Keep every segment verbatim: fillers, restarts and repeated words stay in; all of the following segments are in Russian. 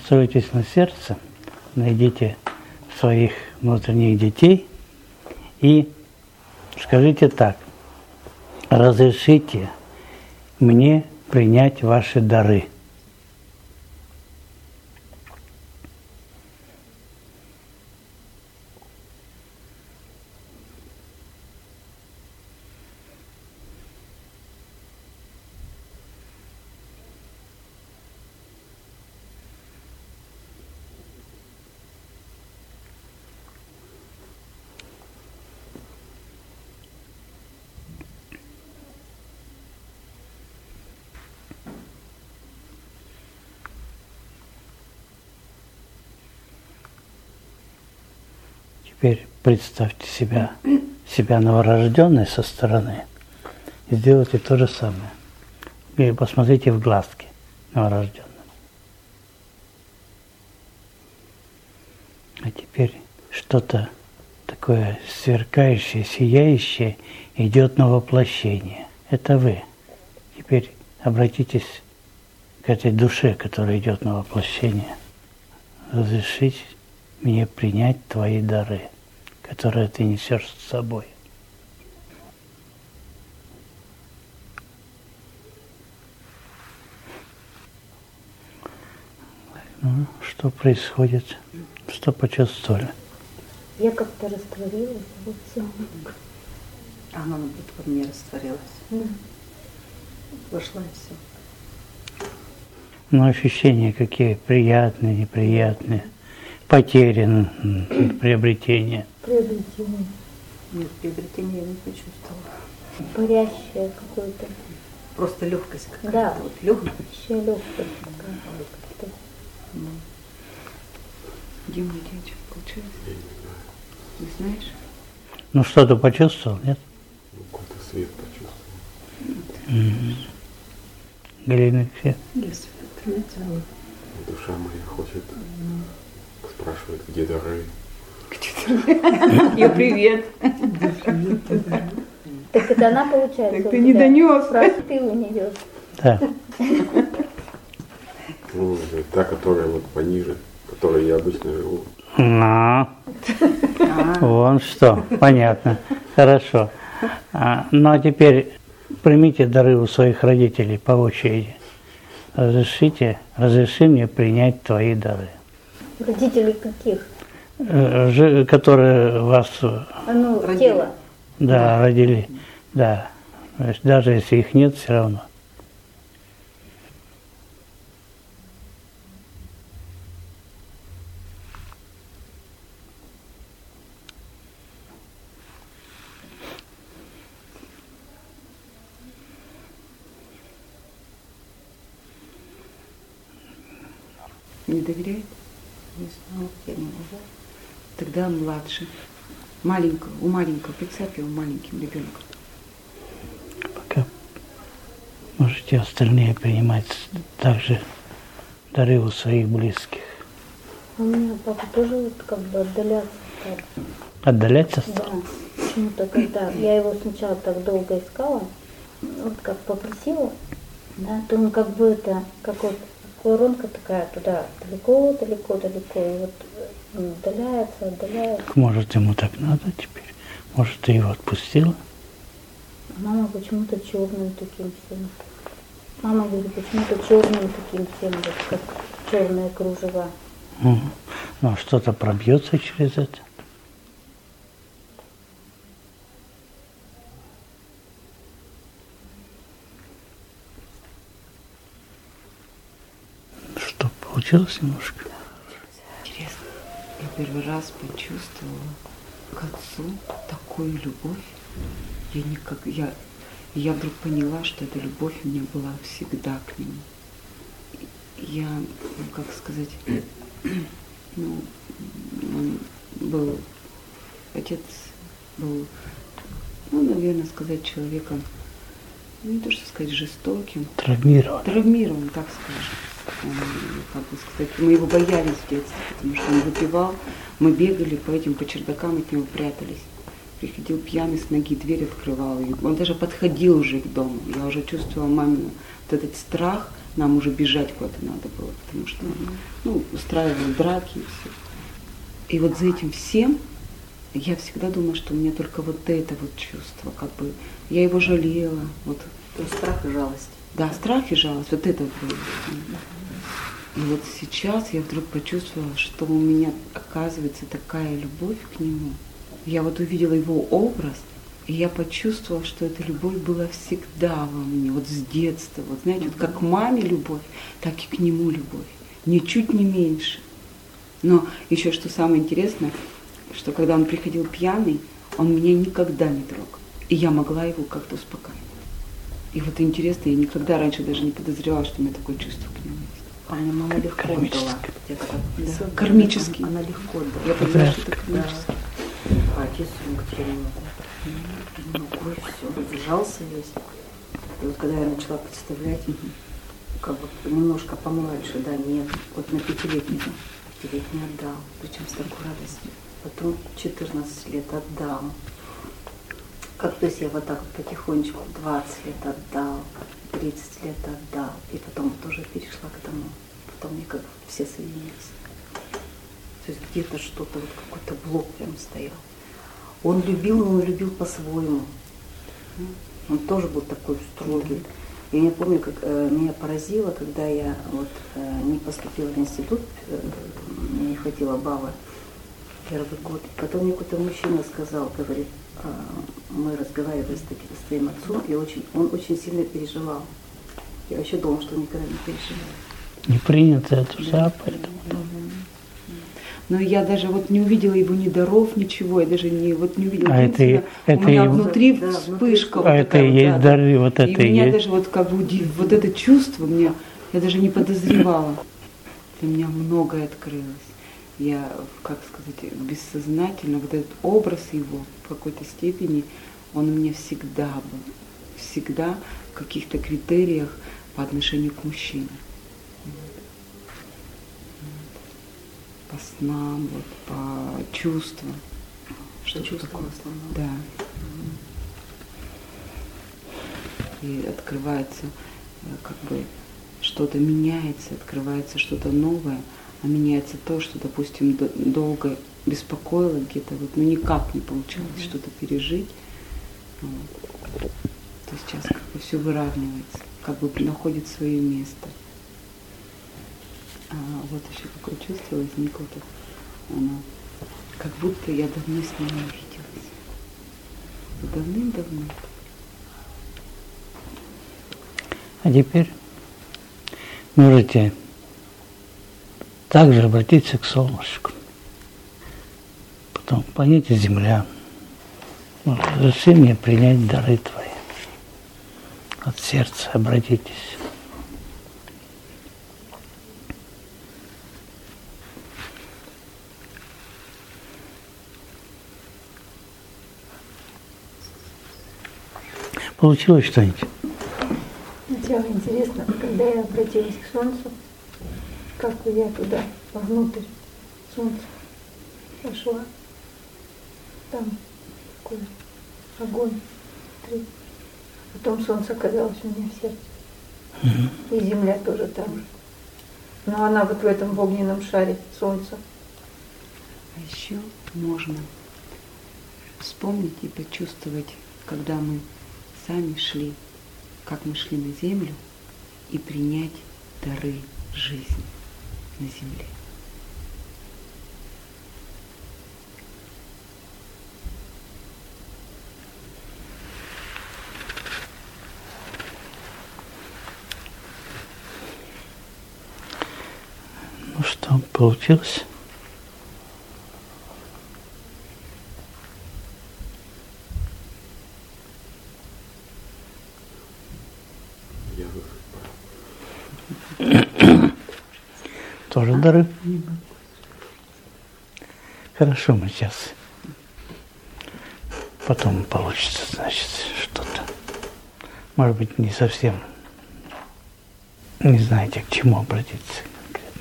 Настройтесь на сердце, найдите своих внутренних детей и скажите так: разрешите мне принять ваши дары. Теперь представьте себя, себя новорожденной со стороны и сделайте то же самое. И посмотрите в глазки новорожденным. А теперь что-то такое сверкающее, сияющее идет на воплощение. Это вы. Теперь обратитесь к этой душе, которая идет на воплощение. Разрешите мне принять твои дары, которые ты несешь с собой. Ну, что происходит? Что почувствовали? Я как-то растворилась во всем. А она будто во мне растворилась. Да. Вошла и все. Ну, ощущения какие? Приятные, неприятные? Потери, приобретения? Приобретение. Нет, приобретения я не почувствовала. Парящее какое-то. Просто легкость какая-то. Да. Вот легкость. Еще легкость какая-то. Ну. Дима, у тебя что получается? Я не знаю. Не знаешь? Ну, что-то почувствовал, нет? Ну, какой-то свет почувствовал. Mm-hmm. Галина, все? Я свет отметила. Душа моя хочет, спрашивает, где дары. Ее привет. Так это она получается. Так ты не донес. Просто ты унесешь. Да. Ну, та, которая вот пониже, в которой я обычно живу. Ну, вон что, понятно, хорошо. А, ну, а теперь примите дары у своих родителей по очереди. Разрешите, разреши мне принять твои дары. Родители каких? Э, жи- которые вас, А ну, Родили. тело. да, родили, да. То есть даже если их нет, все равно. Не доверяет? Не знаю, я не могу. Тогда младше. Маленького, у маленького, представь его маленьким ребенком. Пока можете остальные принимать также дары у своих близких. А у меня папа тоже вот как бы отдаляться стал. Отдаляться Да. стал? Почему-то когда я его сначала так долго искала, вот как попросила, да, то он как бы это, как вот воронка такая туда, далеко, далеко, далеко, и вот отдаляется, отдаляется. Может, ему так надо теперь? Может, ты его отпустила? Мама почему-то черным таким всем. Мама говорит, почему-то черным таким всем, вот как черные кружева. Угу. Ну, а что-то пробьется через это? Что, получилось немножко? Интересно. Я первый раз почувствовала к отцу такую любовь. Я никак, я, я вдруг поняла, что эта любовь у меня была всегда к нему. Я, ну, как сказать, ну, он был, отец был, ну, наверное, сказать, человеком, ну, не то, что сказать, жестоким. Травмирован. Травмирован, так скажем. Он, как бы сказать, мы его боялись в детстве, потому что он выпивал, мы бегали по этим, по чердакам от него прятались. Приходил пьяный с ноги, дверь открывал. И он даже подходил уже к дому. Я уже чувствовала мамину вот этот страх Нам уже бежать куда-то надо было, потому что ну, устраивали драки и все. И вот за этим всем я всегда думала, что у меня только вот это вот чувство, как бы я его жалела. Вот. То есть страх и жалость. Да, страх и жалость, вот это вот было. И вот сейчас я вдруг почувствовала, что у меня оказывается такая любовь к нему. Я вот увидела его образ, и я почувствовала, что эта любовь была всегда во мне, вот с детства. Вот знаете, вот как к маме любовь, так и к нему любовь. Ничуть не меньше. Но еще что самое интересное, что когда он приходил пьяный, он меня никогда не трогал. И я могла его как-то успокаивать. И вот интересно, я никогда раньше даже не подозревала, что у меня такое чувство к нему есть. А мне мама легко дала. Где-то как Да. Кармический. Она легко дала. Я понимаю, что это кармический. Да. А отец Екатерина. Ну, ой, все, сжался весь. И вот когда я начала представлять, как бы немножко помладше, да, нет, вот на пятилетний, пятилетний отдал, причем с такой радостью. Потом четырнадцать лет отдал. Как то есть я вот так вот потихонечку двадцать лет отдал, тридцать лет отдал, и потом тоже перешла к тому. Потом мне как бы все соединились. То есть где-то что-то, вот какой-то блок прям стоял. Он любил, но он любил по-своему. Он тоже был такой строгий. И я помню, как э, меня поразило, когда я вот, э, не поступила в институт, э, мне не хватило балла первый год. Потом мне какой-то мужчина сказал, говорит, э, мы разговаривали с, таким, с твоим отцом, и очень, он очень сильно переживал. Я вообще думала, что он никогда не переживает. Не принято это все, да. Поэтому. Но я даже вот не увидела его ни даров, ничего, я даже не, вот не увидела. А это, это у меня его... внутри да, вспышка. А вот это такая и вот, есть да, дары, вот это и и меня есть. даже вот как бы удив... вот это чувство мне, я даже не подозревала. Для меня многое открылось. Я, как сказать, бессознательно, вот этот образ его в какой-то степени, он у меня всегда был. Всегда в каких-то критериях по отношению к мужчине. По снам, вот, по чувствам. Что чувствовала основное. Да. И открывается, как бы, что-то меняется, открывается что-то новое, а меняется то, что, допустим, долго беспокоило где-то, вот, ну никак не получалось mm-hmm. что-то пережить. Вот. То сейчас как бы все выравнивается, как бы находит свое место. А вот еще какое чувство возникло, так, оно, как будто я давно с ним не виделась. Давным-давно. А теперь можете также обратиться к солнышку. Потом планете Земля. Разреши мне принять дары твои. От сердца обратитесь. Получилось что-нибудь? Сначала интересно, когда я обратилась к Солнцу, как я туда, вовнутрь Солнца пошла, там такой огонь, внутри. Потом Солнце оказалось у меня в сердце. Mm-hmm. И Земля тоже там же. Но она вот в этом огненном шаре Солнца. А еще можно вспомнить и почувствовать, когда мы сами шли, как мы шли на землю, и принять дары жизни на земле. Ну что, получилось? Тоже дары. Хорошо, мы сейчас. Потом получится, значит, что-то. Может быть, не совсем. Не знаете, к чему обратиться конкретно.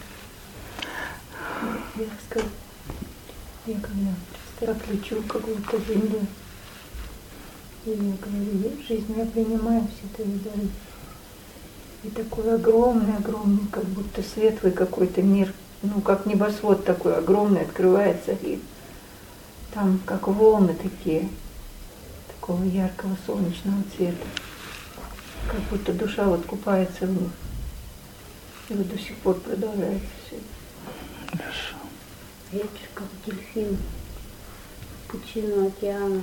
Я скажу, я когда так лечу какую-то землю, и я говорю, жизнь, я принимаю все твои дары. И такой огромный, огромный, как будто светлый какой-то мир, ну как небосвод такой огромный открывается, и там как волны такие, такого яркого солнечного цвета, как будто душа вот купается в них. И вот до сих пор продолжается все это. Хорошо. Я как дельфин, пучину океана.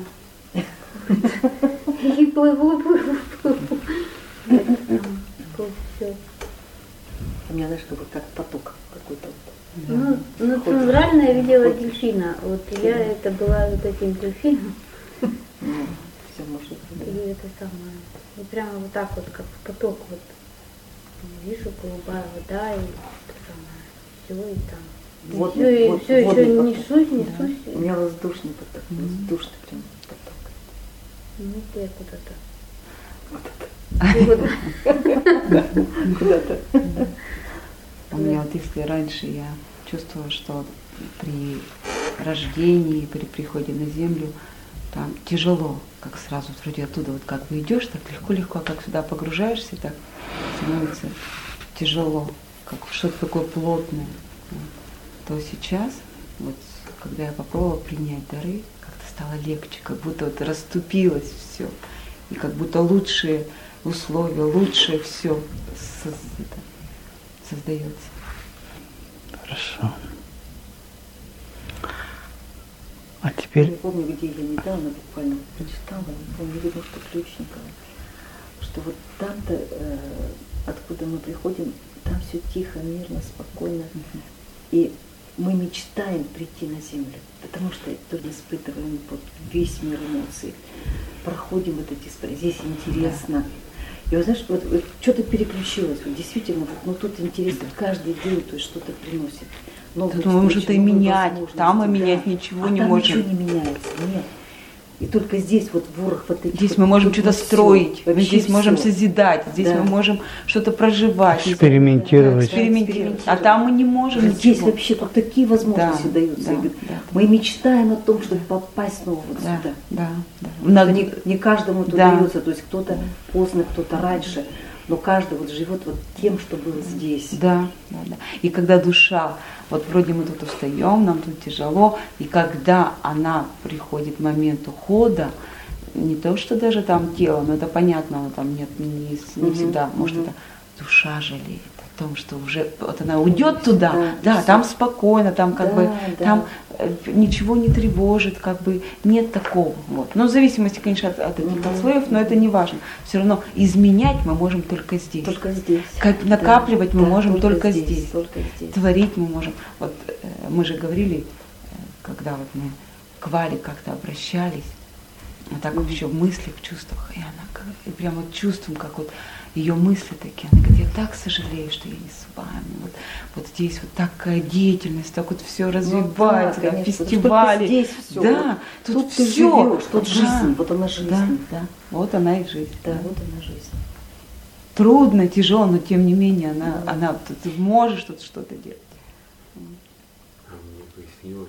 И плыву, плыву, плыву. Все. У меня, знаешь, как, как поток какой-то. Ну, ну центрально я видела дельфина. Вот я это была вот этим дельфином. Все может быть. И это самое. И прямо вот так вот, как в поток вот. Вижу, голубая вода, и это самое. Все, и там. Вот, все, вот, и все вот, еще вот, несусь, несусь. У меня воздушный поток, Mm-hmm. воздушный прям поток. Ну, я куда-то. Куда-то. У меня вот если раньше я чувствовала, что при рождении, при приходе на землю, там тяжело, как сразу вроде оттуда вот как бы идешь, так легко-легко, как сюда погружаешься, так становится тяжело, как что-то такое плотное. То сейчас, вот когда я попробовала принять дары, как-то стало легче, как будто вот расступилось все, и как будто лучшие условия, лучшее все создается. Хорошо. А теперь... Я не помню, где я недавно буквально прочитала, не помню, видно, что Ключникова, что вот там-то, э, откуда мы приходим, там все тихо, мирно, спокойно. Mm-hmm. И мы мечтаем прийти на землю, потому что тоже испытываем вот весь мир эмоций, проходим вот эти испытания, здесь интересно. И вот знаешь, вот, вот что-то переключилось, вот действительно, вот, ну тут интересно, каждый день то есть что-то приносит. Тут мы можем что-то и менять, там мы да. менять ничего а не там можем. Ничего не меняется, нет. И только здесь вот ворох вот этих. Здесь вот, мы можем что-то строить, все, здесь все. можем созидать, здесь да. мы можем что-то проживать, экспериментировать. экспериментировать. А там мы не можем. А здесь вообще тут такие возможности да, даются. Да, да, да. Мы мечтаем о том, чтобы попасть снова вот да, сюда. Да, да. Не, не каждому это да. удается, то есть кто-то поздно, кто-то раньше, но каждый вот живет вот тем, что было здесь. Да, да, да. И когда душа, вот вроде мы тут устаем, нам тут тяжело, и когда она приходит к моменту ухода, не то, что даже там тело, но это понятно, там нет, не, не угу, всегда, может угу. это душа жалеет о том, что уже вот она уйдет туда, да, да там спокойно, там как да, бы, да. там ничего не тревожит, как бы нет такого. Вот. Но в зависимости, конечно, от, от этих угу. условий, но это не важно. Все равно изменять мы можем только здесь. Только здесь. Как накапливать да, мы да, можем только, только, здесь, здесь. только здесь. Творить мы можем. Вот мы же говорили, когда вот мы к Вале как-то обращались, вот так вот еще в мыслях, в чувствах, и она и прям вот чувствуем, как вот ее мысли такие, она говорит, я так сожалею, что я не с вами, вот, вот здесь вот такая деятельность, так вот все развивается, ну, да, конечно, фестивали, здесь все, да, вот, тут, тут все, ты живешь, тут да, жизнь, вот она жизнь, да, да, вот она и жизнь, да, да. вот она жизнь. Трудно, тяжело, но тем не менее она, да. она ты можешь тут что-то делать. А мне приснилось,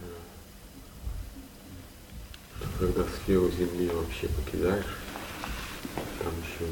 когда сферу Земли вообще покидаешь, там еще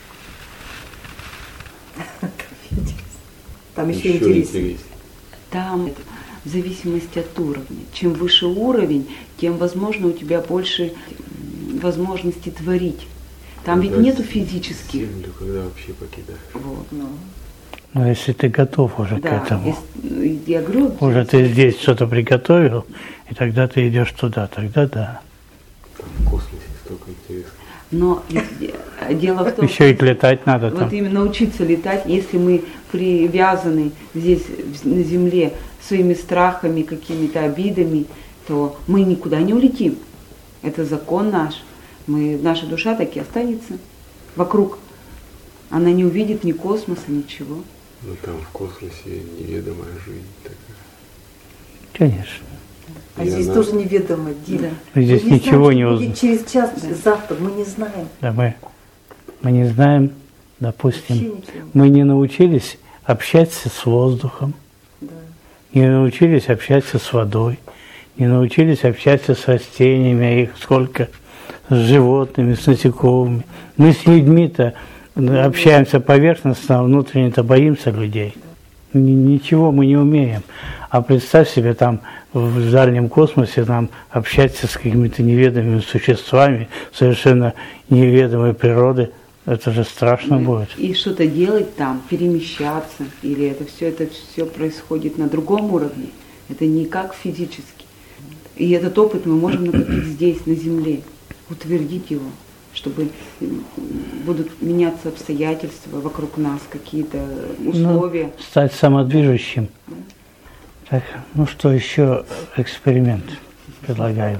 интересно. Там еще, еще интереснее. интереснее. Там в зависимости от уровня. Чем выше уровень, тем, возможно, у тебя больше возможностей творить. Там когда ведь нету физических. Землю когда вообще покидаешь. Вот. Ну. Но если ты готов уже да, к этому, если, я говорю, уже ты здесь что-то приготовил, и тогда ты идешь туда, тогда да. Там в космосе столько интересного. Но дело в том, еще и летать надо вот там. именно научиться летать, если мы привязаны здесь на Земле своими страхами, какими-то обидами, то мы никуда не улетим. Это закон наш. Мы, наша душа так и останется вокруг. Она не увидит ни космоса, ничего. Ну там в космосе неведомая жизнь такая. Конечно. А и здесь она... тоже неведомо, Диля. Да. Здесь мы ничего не узнаем. Через час, да. завтра мы не знаем. Да, мы, мы не знаем, допустим, мы не научились общаться с воздухом, да. не научились общаться с водой, не научились общаться с растениями, их сколько, с животными, с насекомыми. Мы с людьми-то общаемся поверхностно, а внутренне-то боимся людей. Ничего мы не умеем. А представь себе, там в дальнем космосе нам общаться с какими-то неведомыми существами, совершенно неведомой природы. Это же страшно будет. И что-то делать там, перемещаться, или это все, это все происходит на другом уровне. Это не как физически. И этот опыт мы можем накопить здесь, на Земле, утвердить его, чтобы будут меняться обстоятельства вокруг нас, какие-то условия. Ну, стать самодвижущим. Да. Так, ну что еще эксперимент предлагаю.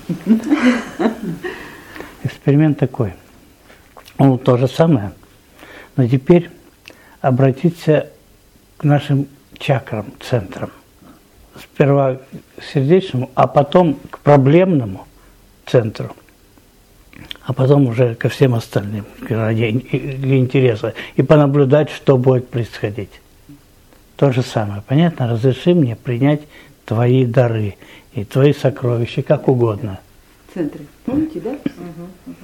Эксперимент такой. Ну, то же самое. Но теперь обратиться к нашим чакрам, центрам. Сперва к сердечному, а потом к проблемному центру. А потом уже ко всем остальным, ради интереса. И понаблюдать, что будет происходить. То же самое. Понятно? Разреши мне принять твои дары и твои сокровища, как угодно. Центры. Помните, да? Угу, угу.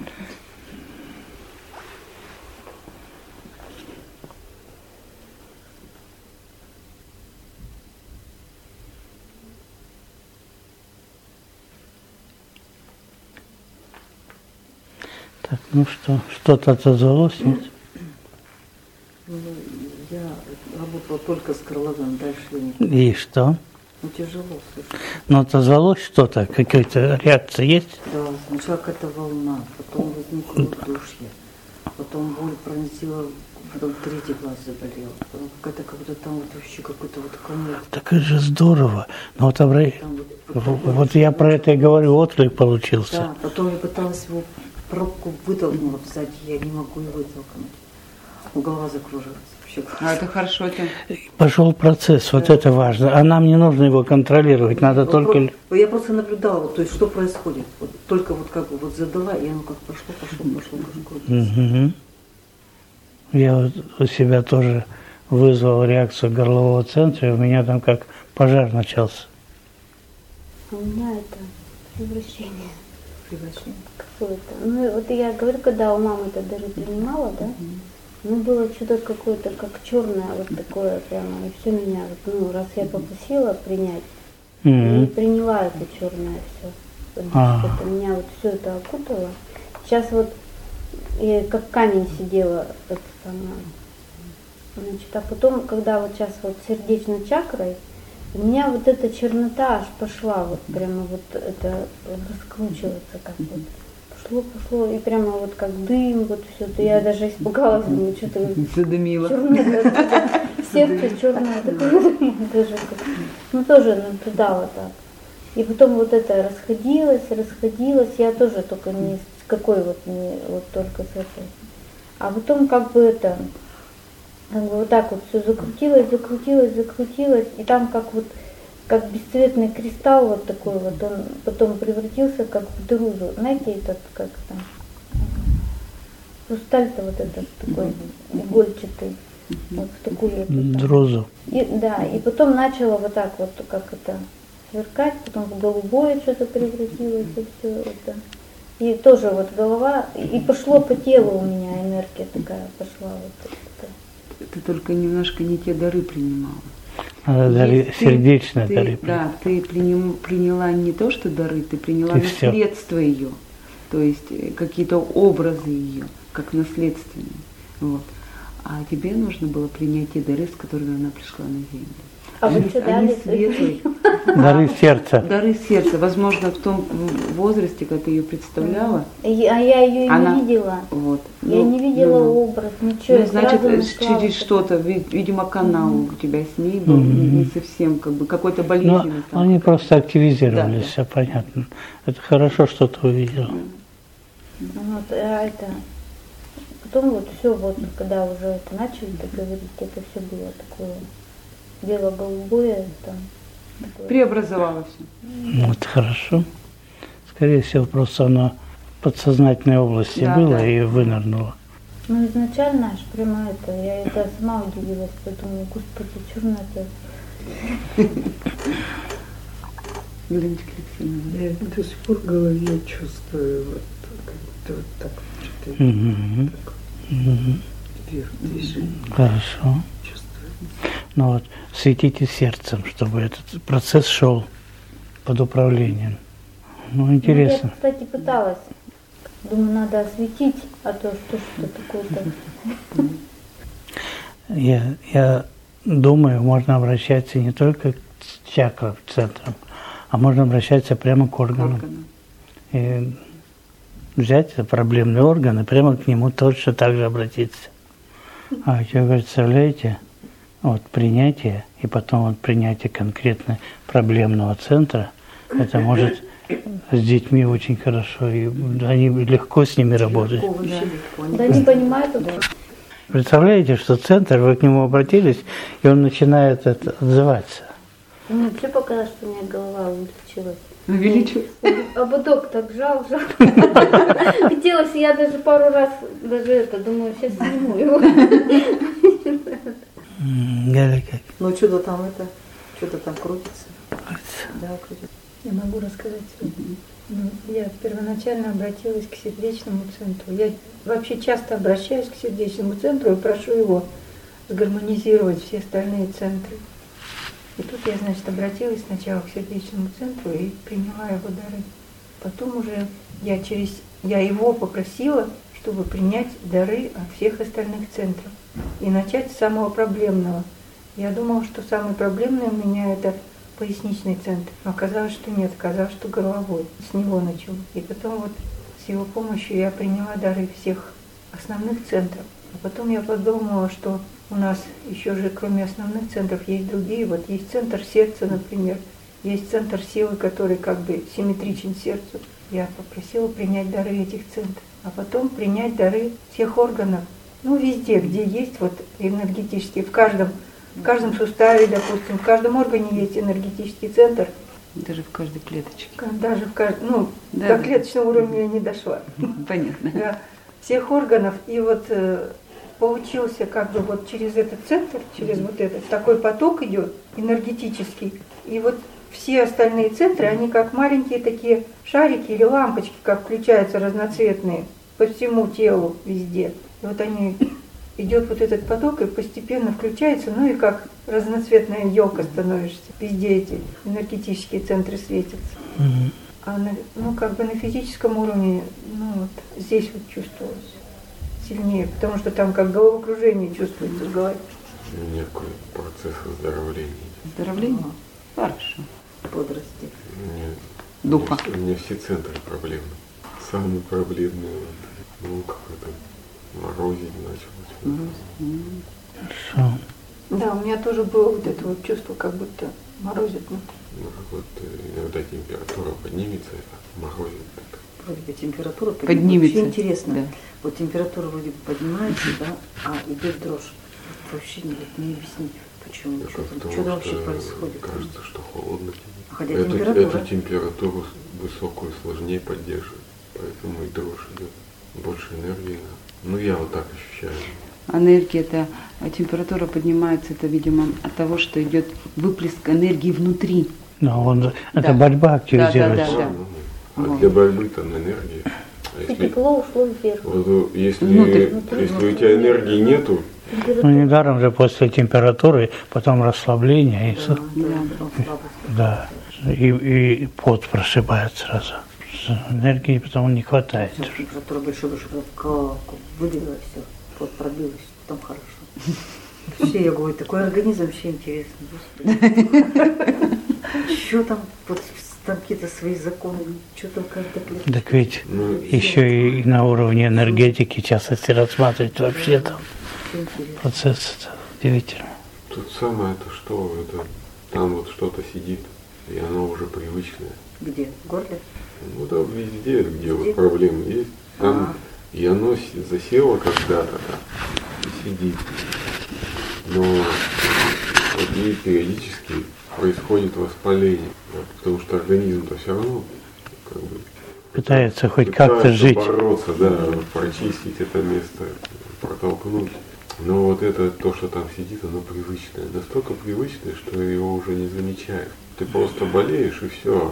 Так, ну что, что-то отозвалось, нет? Ну, я работала только с Крыловым, дальше я не... И что? Ну, тяжело, слушай. Ну, отозвалось что-то? Какая-то реакция есть? Да, сначала какая-то волна, потом возникло удушье, потом боль пронзила, потом третий глаз заболел, потом какая-то, как-то там вот вообще какой-то вот комок. Так это же здорово. Ну, вот, обра... вот, вот я про это и говорю, отклик получился. Да, потом я пыталась его пробку вытолкнула сзади, я не могу ее вытолкнуть. Голова закружилась. А это хорошо. Это... Пошел процесс, вот да. Это важно. А нам не нужно его контролировать, надо вот только... Про... Я просто наблюдала, вот, то есть что происходит. Вот, только вот как бы вот задала, и оно как пошло, пошло, пошло, пошло. Угу. Я вот у себя тоже вызвал реакцию горлового центра, и у меня там как пожар начался. У меня это превращение. Превращение? Какое-то. Ну вот я говорю, когда у мамы это даже принимала, да? Угу. Ну, было что-то какое-то, как черное, вот такое прямо, и все меня, вот, ну, раз я попросила принять, mm-hmm. и приняла это черное все. Вот, ah. это, меня вот все это окутало. Сейчас вот я как камень сидела, это самое. Значит, а потом, когда вот сейчас вот сердечной чакрой, у меня вот эта чернота аж пошла, вот прямо вот это раскручивается как вот. Пошло, пошло, и прямо вот как дым, вот все, то я даже испугалась, ну что-то задымило. Черное, сердце черное такое, даже, ну тоже наблюдала так. И потом вот это расходилось, расходилось, я тоже только не с какой вот, не, вот только с этой. А потом как бы это, как бы вот так вот все закрутилось, закрутилось, закрутилось, и там как вот, как бесцветный кристалл вот такой вот, он потом превратился как в друзу. Знаете, этот, как там, хрусталь-то вот этот такой игольчатый, вот в такую вот. Друзу. И, да, и потом начало вот так вот, как это, сверкать, потом в голубое что-то превратилось, и все это. И тоже вот голова, и пошло по телу у меня энергия такая пошла вот. Это. Ты только немножко не те дары принимала. Надо дары, сердечные ты, дары. Да, ты приним, приняла не то, что дары, ты приняла ты наследство все. Ее, то есть какие-то образы ее, как наследственные. Вот. А тебе нужно было принять те дары, с которыми она пришла на землю. А вы что дали? Светлые. Дары сердца. Дары сердца. Возможно, в том возрасте, когда ты ее представляла. А я ее и она, не видела. Вот, я ну, не видела ну, образ, ничего. Ну, значит, через что-то, видимо, канал mm-hmm. у тебя с ней был mm-hmm. не совсем, как бы, какой-то болезненный. Но они просто активизировались, да, все да. понятно. Это хорошо, что ты увидела. Mm-hmm. Вот, а это... Потом вот все, вот, когда уже это начали говорить, это все было такое бело-голубое. Там, такое. Преобразовалось. Вот хорошо. Скорее всего, просто оно в подсознательной области да, было да. и вынырнуло. Ну, изначально аж прямо это, я это сама удивилась, подумала, господи, черное-то. Леночка Алексеевна. Я до сих пор в голове чувствую вот, как-то вот так. Угу. так. Мгм. Вверх движение. Хорошо. Чувствую. Ну вот, светите сердцем, чтобы этот процесс шел под управлением. Ну, Ну, интересно. я, кстати, пыталась. Думаю, надо осветить, а то что что такое-то. Я, я думаю, можно обращаться не только к чакрам, центрам, а можно обращаться прямо к органам. Органы. И взять проблемный орган и прямо к нему точно так же обратиться. А вы представляете, вот принятие и потом вот принятие конкретно проблемного центра, это может с детьми очень хорошо, и они легко с ними работать. Легко, вообще легко. Они Да не понимают это. Представляете, что центр, вы к нему обратились, и он начинает это отзываться. Мне вообще показалось, что у меня голова увеличилась. Увеличивай. Ободок так жал, жал. Хотелось, я даже пару раз, даже это, думаю, сейчас сниму его. М, Галя, как? Ну что-то там это, что-то там крутится. Да, крутится. Я могу рассказать. Ну, я первоначально обратилась к сердечному центру. Я вообще часто обращаюсь к сердечному центру и прошу его сгармонизировать все остальные центры. И тут я, значит, обратилась сначала к сердечному центру и приняла его дары. Потом уже я через я его попросила, чтобы принять дары от всех остальных центров и начать с самого проблемного. Я думала, что самый проблемный у меня это поясничный центр. Но оказалось, что нет, оказалось, что горловой. С него начал. И потом вот с его помощью я приняла дары всех основных центров. А потом я подумала, что у нас еще же кроме основных центров есть другие. Вот есть центр сердца, например. Есть центр силы, который как бы симметричен сердцу. Я попросила принять дары этих центров. А потом принять дары всех органов. Ну, везде, где есть вот энергетические, в каждом В каждом суставе, допустим, в каждом органе есть энергетический центр. Даже в каждой клеточке. Даже в каждом, ну, Да, до да. клеточного уровня я не дошла. Понятно. Да, всех органов. И вот э, получился как бы вот через этот центр, через вот этот, такой поток идет энергетический. И вот все остальные центры, они как маленькие такие шарики или лампочки, как включаются разноцветные по всему телу везде. И вот они... Идет вот этот поток и постепенно включается, ну и как разноцветная елка становишься. Везде эти энергетические центры светятся. Мгм. А на, ну как бы на физическом уровне, ну вот здесь вот чувствовалось сильнее, потому что там как головокружение чувствуется в голове. Некий процесс оздоровления. Оздоровление? Хорошо. Бодрости. Мне, Дупа. У меня все центры проблемны. Самые проблемные, вот, ну какой-то морозить начал. Хорошо. Да, у меня тоже было вот это вот чувство, как будто морозит внутри. Ну, вот э, иногда температура поднимется, а морозит так. Вроде бы температура Поднимется. Очень интересно. Да. Вот температура вроде бы поднимается, да, а идет дрожь. Вообще не, не объяснить, почему. Да, Что там, потому что там вообще что происходит. кажется, что холодно. Хотя Эту, температура. эту температуру высокую сложнее поддерживать, поэтому и дрожь идет. Больше энергии. Ну, я вот так ощущаю. Энергия, это а температура поднимается, это, видимо, от того, что идет выплеск энергии внутри. Но он, Да. это борьба активизируется. Да, да, да. Ну, а Вот. для борьбы там энергия. А И если, тепло ушло вверх. вот, э, если, Внутрь. если у тебя энергии нету, Ну, недаром же после температуры, потом расслабление, и, Да, с- да, да, слабость. да, и, и пот прошибает сразу. Энергии потом не хватает. Всё, температура больше, больше, как выделила все, вот пробилась, потом хорошо. Вообще, я говорю, такой организм вообще интересный, господи. Что там, вот там какие-то свои законы, что там каждая клетка. Так ведь ну, еще и на уровне энергетики, сейчас если рассматривать вообще там Всё интересно. процесс это удивительно. тут самое это что, это там вот что-то сидит, и оно уже привычное. Где? В горле? Ну да, везде, где Везде? вот проблемы есть, там Ага. и оно с- засело когда-то, да, и сидит. Но вот и периодически происходит воспаление, да, потому что организм-то все равно как бы Пытается хоть пытается как-то жить. бороться, да, прочистить это место, протолкнуть. Но вот это, то, что там сидит, оно привычное. Настолько привычное, что его уже не замечаешь. Ты просто болеешь и все.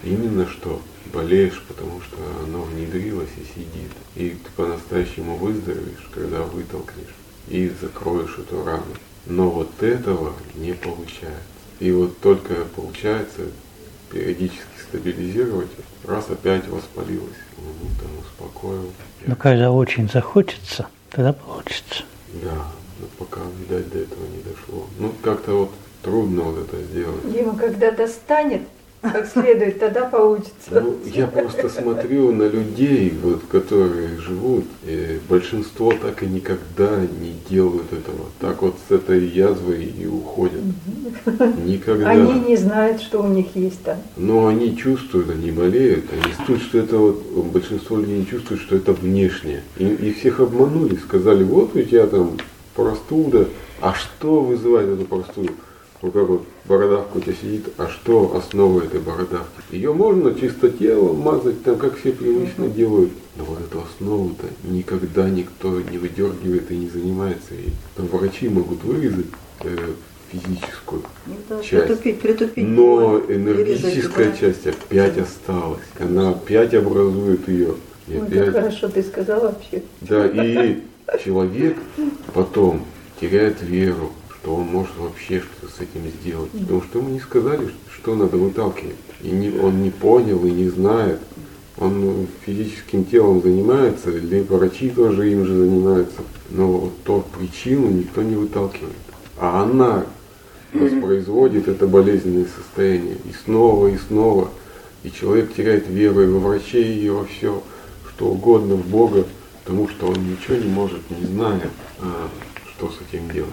именно что болеешь, потому что оно внедрилось и сидит. И ты по-настоящему выздоровеешь, когда вытолкнешь и закроешь эту рану. Но вот этого не получается. И вот только получается периодически стабилизировать, раз опять воспалилось, ну, там успокоил. Но когда очень захочется, тогда получится. Да, но пока, видать, до этого не дошло. Ну, как-то вот трудно вот это сделать. Дима, когда достанет как следует, тогда получится. Ну, я просто смотрю на людей, вот, которые живут, и большинство так и никогда не делают этого. Так вот с этой язвой и уходят. Никогда. Они не знают, что у них есть там. Но они чувствуют, они болеют, они чувствуют, что это вот, большинство людей не чувствуют, что это внешнее. И, и всех обманули, сказали, вот у тебя там простуда, а что вызывает эту простуду? Вот как вот бородавка у тебя сидит, а что основа этой бородавки? Ее можно чисто телом мазать, там как все привычно делают. Но вот эту основу-то никогда никто не выдергивает и не занимается. И там врачи могут вырезать э, физическую Это часть, притупить, притупить, но боль, энергетическая перерезать, часть опять осталась. Она опять образует ее. И Ой, опять... как хорошо ты сказал вообще. Да, и человек потом теряет веру, что он может вообще что-то с этим сделать. Потому что ему не сказали, что надо выталкивать. И не, он не понял и не знает. Он физическим телом занимается, или врачи тоже им же занимаются. Но вот ту причину никто не выталкивает. А она воспроизводит это болезненное состояние. И снова, и снова. И человек теряет веру и во врачей, и во все, что угодно, в Бога, потому что он ничего не может, не зная, а, что с этим делать.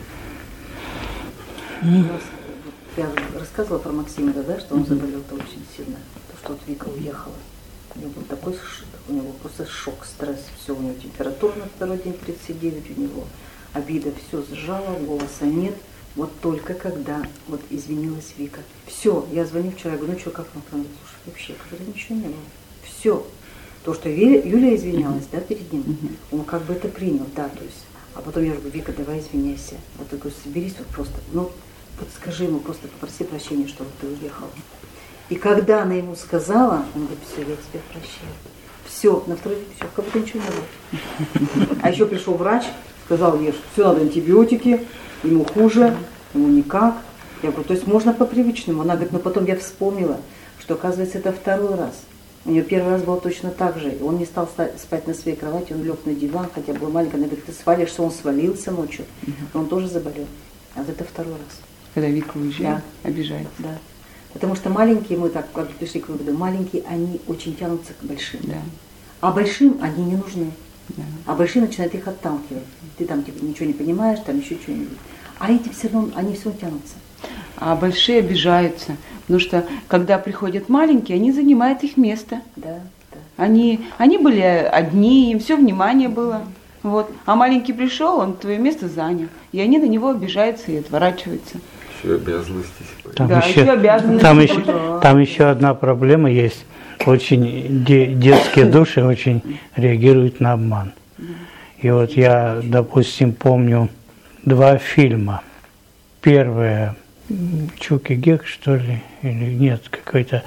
Я рассказывала про Максима, да, что он заболел-то очень сильно. То, что вот Вика уехала. У него был такой шок, у него просто шок, стресс. Все, у него температура на второй день тридцать девять у него. Обида, все сжало, голоса нет. Вот только когда вот извинилась Вика. Все, я звоню вчера, говорю, ну что, как вам? Слушай, вообще, говорю, ничего не было. Все. То, что Юля, Юля извинялась, да, перед ним, он как бы это принял, да, то есть. А потом я говорю, Вика, давай извиняйся. Вот я говорю, соберись вот просто, ну, вот скажи ему, просто попроси прощения, что вот ты уехал. И когда она ему сказала, он говорит, все, я тебя прощаю. Все, на второй день все, как будто ничего не было. А еще пришел врач, сказал мне, что все, надо антибиотики, ему хуже, ему никак. Я говорю, то есть можно по привычному. Она говорит, но потом я вспомнила, что оказывается это второй раз. У нее первый раз было точно так же. Он не стал спать на своей кровати, он лег на диван, хотя был маленький. Она говорит, ты свалишься, он свалился ночью. Но он тоже заболел. А вот это второй раз. Когда Вика уезжает, да. Обижается. Да. Потому что маленькие, мы так как пришли к выводу, маленькие, они очень тянутся к большим. Да. А большим они не нужны. Да. А большие начинают их отталкивать. Ты там типа ничего не понимаешь, там еще что-нибудь. А эти все равно, они все тянутся. А большие обижаются, потому что когда приходят маленькие, они занимают их место. Да, да. Они, они были одни, им все внимание было. Вот. А маленький пришел, он твое место занял. И они на него обижаются и отворачиваются. Еще обязанности. Там, да, еще, еще обязанности. Там, еще, там еще одна проблема есть. Очень де, детские души очень реагируют на обман. И вот я, допустим, помню два фильма. Первое Чук и Гек, что ли, или нет, какой-то.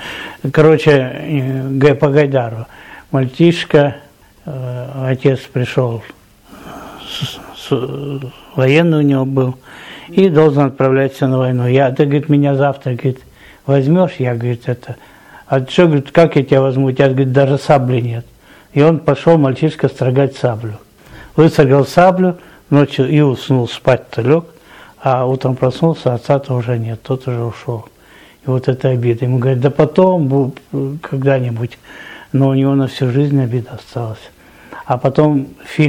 Короче, по Гайдару. Мальчишка, э, отец пришел, с, с, военный у него был, и должен отправляться на войну. Я, ты, говорит, меня завтра, говорит, возьмешь? Я, говорит, это. А что, говорит, как я тебя возьму? У тебя, говорит, даже сабли нет. И он пошел, мальчишка, строгать саблю. Выстрогал саблю, ночью и уснул, спать-то лег. А утром проснулся, отца-то уже нет, тот уже ушел. И вот это обида. Ему говорят, да потом, когда-нибудь. Но у него на всю жизнь обида осталась. А потом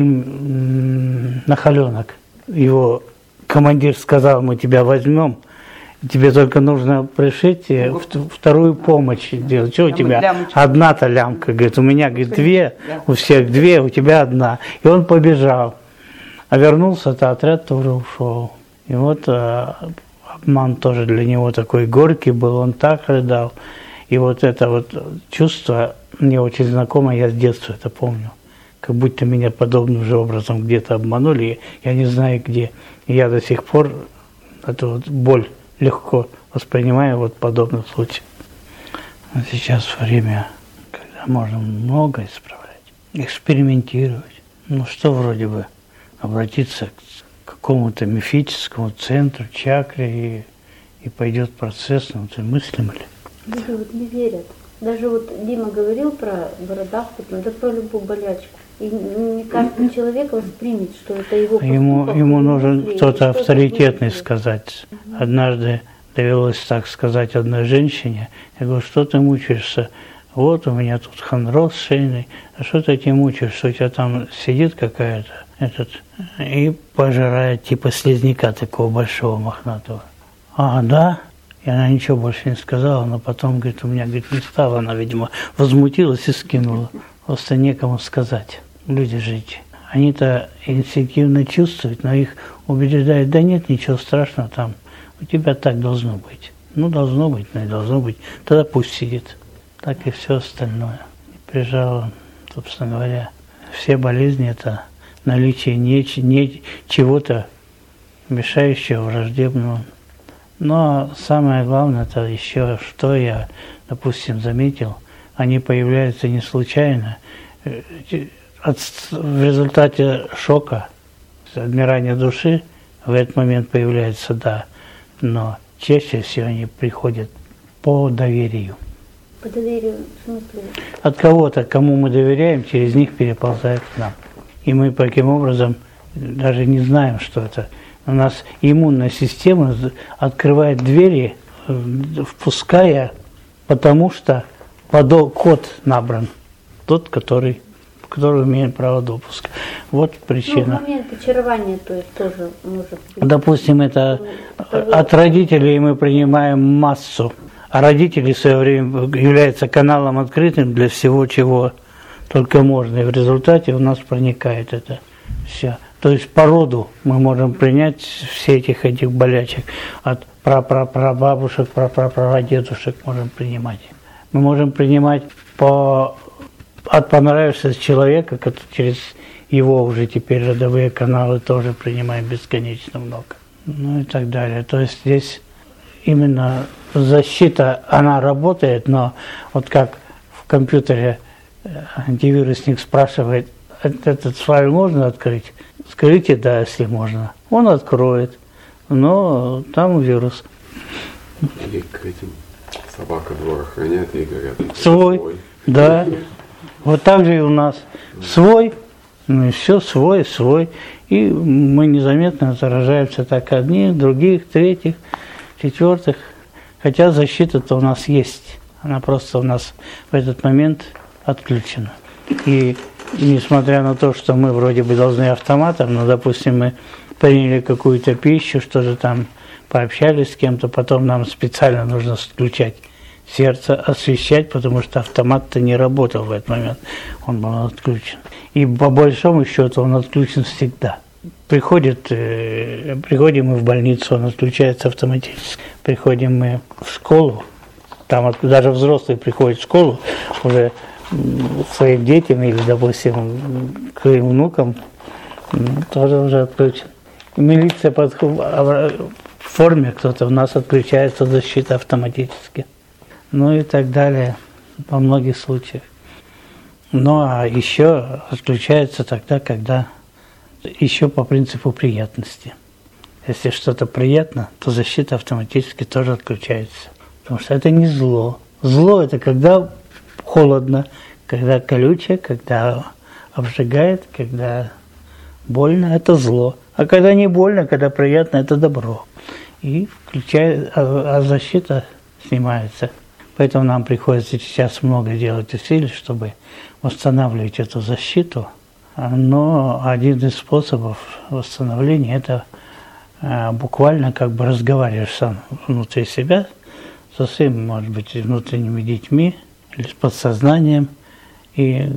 фильм «Нахаленок». Его командир сказал, мы тебя возьмем, тебе только нужно пришить вторую помощь делать. Что у тебя? Одна-то лямка. Говорит, у меня, говорит, две, у всех две, у тебя одна. И он побежал. А вернулся-то, отряд тоже ушел. И вот э, обман тоже для него такой горький был, он так рыдал. И вот это вот чувство мне очень знакомо, я с детства это помню. Как будто меня подобным же образом где-то обманули, я не знаю где. И я до сих пор эту вот боль легко воспринимаю вот в подобном случае. Сейчас время, когда можно много исправлять, экспериментировать. Ну что вроде бы обратиться к какому-то мифическому центру, чакре, и, и пойдет процесс, ну ты мыслим ли? Люди вот не верят. Даже вот Дима говорил про бородавку, да про любую болячку. И не каждый человек воспримет, что это его поступок. Ему, ему нужен кто-то авторитетный будет. сказать. Однажды довелось так сказать одной женщине. Я говорю, что ты мучаешься? Вот у меня тут хонроз шейный. А что ты этим мучаешься? У тебя там сидит какая-то этот и пожирает типа слизняка такого большого мохнатого. А, да? И она ничего больше не сказала, но потом, говорит, у меня, говорит, не стало. Она, видимо, возмутилась и скинула. Просто некому сказать. Люди же эти. Они-то инстинктивно чувствуют, но их убеждают, да нет, ничего страшного там. У тебя так должно быть. Ну, должно быть, но и должно быть. Тогда пусть сидит. Так и все остальное. Прижало, собственно говоря, все болезни – это наличие не, не чего-то мешающего, враждебного. Но самое главное, это еще, что я, допустим, заметил, они появляются не случайно. От, в результате шока, отмирания души, в этот момент появляется, да, но чаще всего они приходят по доверию. По доверию, в смысле? От кого-то, кому мы доверяем, через них переползает к нам. И мы таким образом даже не знаем, что это. У нас иммунная система открывает двери, впуская, потому что код набран, тот, который, который имеет право допуска. Вот причина. Ну, момент очарования, то есть тоже может быть. Допустим, это от родителей мы принимаем массу, а родители в свое время являются каналом открытым для всего, чего только можно. И в результате у нас проникает это все. То есть по роду мы можем принять все этих этих болячек. От прапрапрабабушек, прапрапрадедушек можем принимать. Мы можем принимать по, от понравившегося человека, который через его уже теперь родовые каналы тоже принимаем бесконечно много. Ну и так далее. То есть здесь именно защита, она работает, но вот как в компьютере антивирусник спрашивает, этот файл можно открыть? Скажите, да, если можно. Он откроет, но там вирус. Или к этим собака двор охраняет и говорят. Свой, свой, да. Вот так же и у нас. Свой, ну и все, свой, свой. И мы незаметно заражаемся так одних, других, третьих, четвертых. Хотя защита-то у нас есть. Она просто у нас в этот момент отключена. И И несмотря на то, что мы вроде бы должны автоматом, но, допустим, мы приняли какую-то пищу, что-то там пообщались с кем-то, потом нам специально нужно включать сердце, освещать, потому что автомат-то не работал в этот момент, он был отключен. И по большому счету он отключен всегда. Приходит, э, приходим мы в больницу, он отключается автоматически. Приходим мы в школу, там даже взрослые приходят в школу, уже своим детям или, допустим, к своим внукам, тоже уже отключен. Милиция подходит, в форме кто-то у нас отключается защита автоматически. Ну и так далее, во многих случаях. Ну а еще отключается тогда, когда еще по принципу приятности. Если что-то приятно, то защита автоматически тоже отключается. Потому что это не зло. Зло – это когда холодно, когда колючее, когда обжигает, когда больно, это зло. А когда не больно, когда приятно, это добро. И включает, а, а защита снимается. Поэтому нам приходится сейчас много делать усилий, чтобы восстанавливать эту защиту. Но один из способов восстановления – это а, буквально как бы разговариваешь сам внутри себя со своими, может быть, внутренними детьми, или с подсознанием, и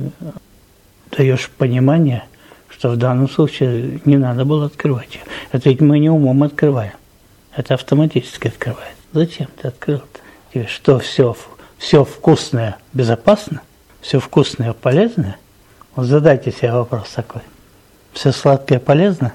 даешь понимание, что в данном случае не надо было открывать ее. Это ведь мы не умом открываем, это автоматически открывает. Зачем ты открыл-то? Что все, все вкусное безопасно, все вкусное полезно? Вот задайте себе вопрос такой. Все сладкое полезно?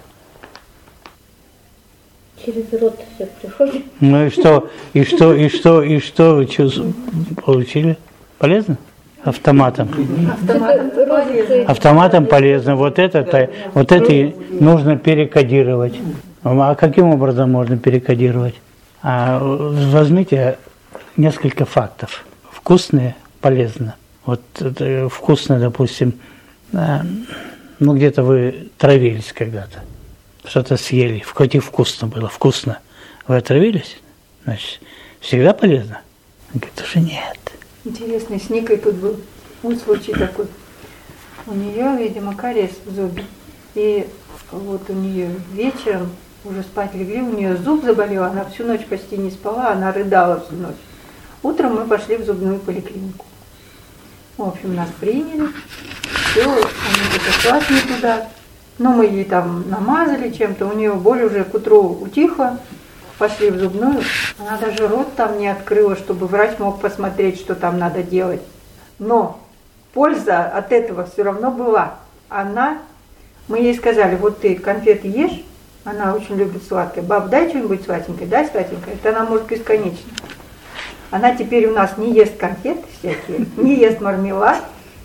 Через рот все приходит. Ну и что, и что, и что, и что вы получили? Полезно? Автоматом. Автоматом полезно. Автоматом полезно. Вот это, вот это нужно перекодировать. А каким образом можно перекодировать? А возьмите несколько фактов. Вкусные, полезно. Вот это вкусно, допустим, ну где-то вы травились когда-то, что-то съели, хоть и вкусно было, вкусно. Вы отравились? Значит, всегда полезно? Он говорит, уже нет. Интересно, с Никой тут был вот случай такой. У нее, видимо, кариес в зубе. И вот у нее вечером, уже спать легли, у нее зуб заболел, она всю ночь почти не спала, она рыдала всю ночь. Утром мы пошли в зубную поликлинику. В общем, нас приняли, все, они отослали не туда. Но мы ей там намазали чем-то, у нее боль уже к утру утихла. Пошли в зубную, она даже рот там не открыла, чтобы врач мог посмотреть, что там надо делать. Но польза от этого все равно была. Она, мы ей сказали, вот ты конфеты ешь, она очень любит сладкое, баб, дай что-нибудь сладенькое, дай сладенькое, это она может бесконечно. Она теперь у нас не ест конфеты всякие, не ест мармелад,